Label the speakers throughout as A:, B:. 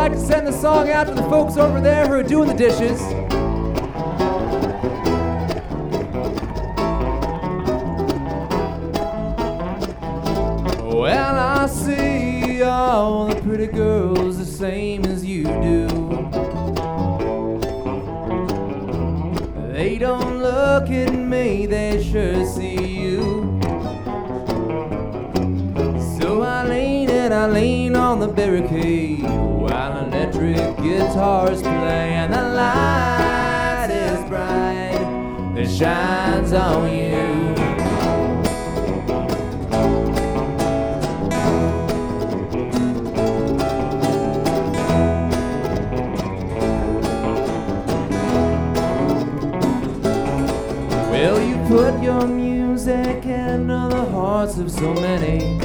A: like to send the song out to the folks over there who are doing the dishes. Well, I see all the pretty girls the same as you do. They don't look at me, they sure see you. So I lean on the barricade while electric guitars play, and the light is bright that shines on you. Well, you put your music into the hearts of so many,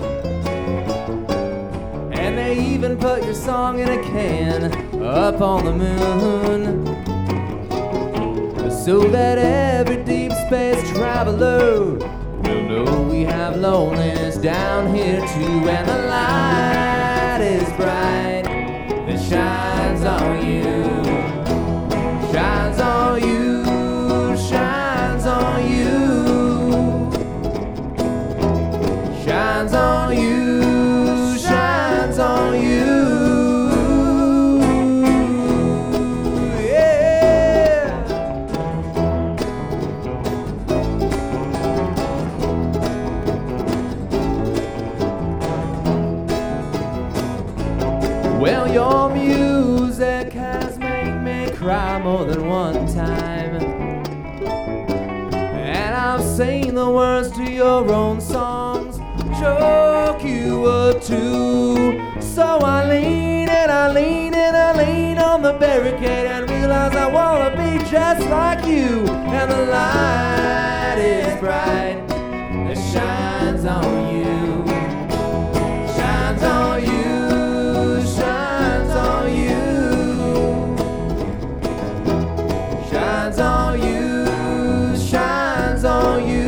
A: and they even put your song in a can up on the moon, so that every deep space traveler will know we have loneliness down here too. And the light is bright that shines on you, shines on you, shines on you, shines on you, shines on you. Yeah. Well, your music has made me cry more than one time, and I've seen the words to your own songs choke you up too. So I lean and I lean and I lean on the barricade and realize I wanna be just like you. And the light is bright, it shines on you, shines on you, shines on you, shines on you, shines on you.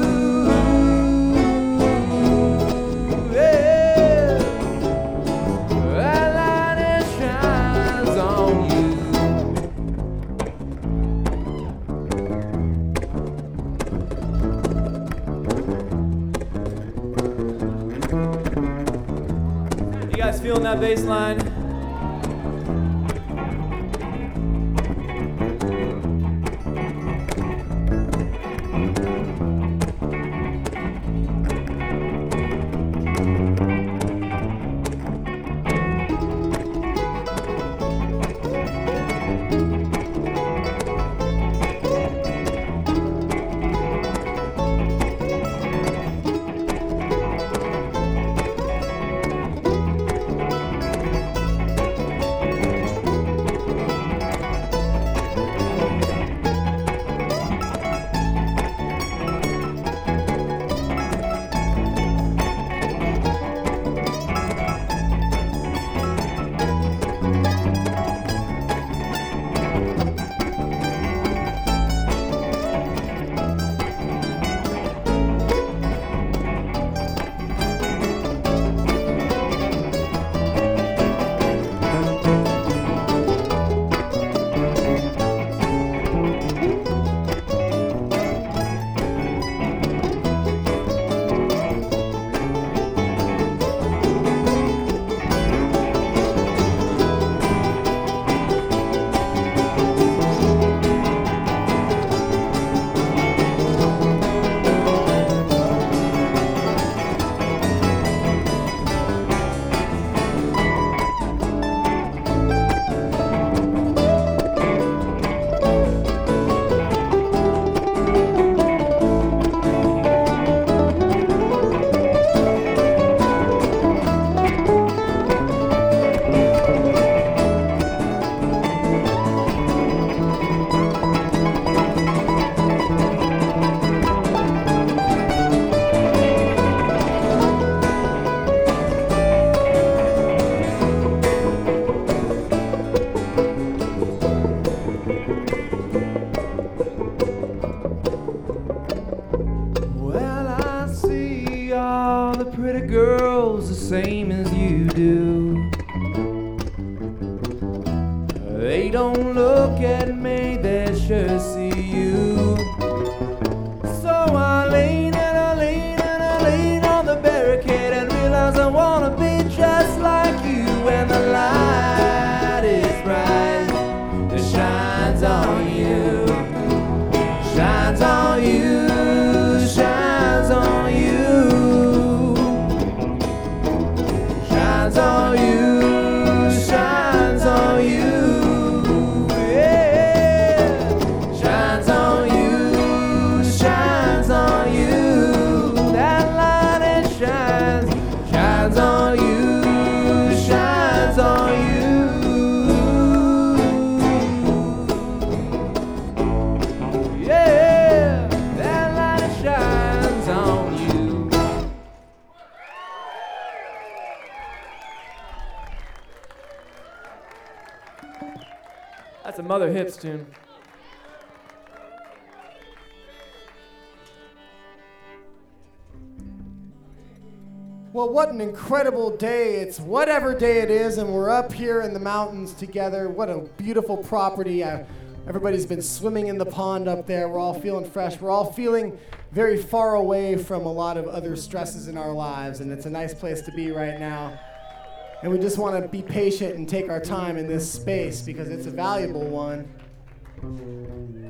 A: Feeling that bass line? the pretty girls the same as you do. They don't look at me, they sure see you. So I lean and I lean and I lean on the barricade and realize I wanna be just like you. When the light is bright, it shines on you, shines on you, shines on you, shines on you, shines on you. That's a Mother Hips tune.
B: Well, what an incredible day. It's whatever day it is, and we're up here in the mountains together. What a beautiful property. Everybody's been swimming in the pond up there. We're all feeling fresh. We're all feeling very far away from a lot of other stresses in our lives, and it's a nice place to be right now. And we just want to be patient and take our time in this space because it's a valuable one.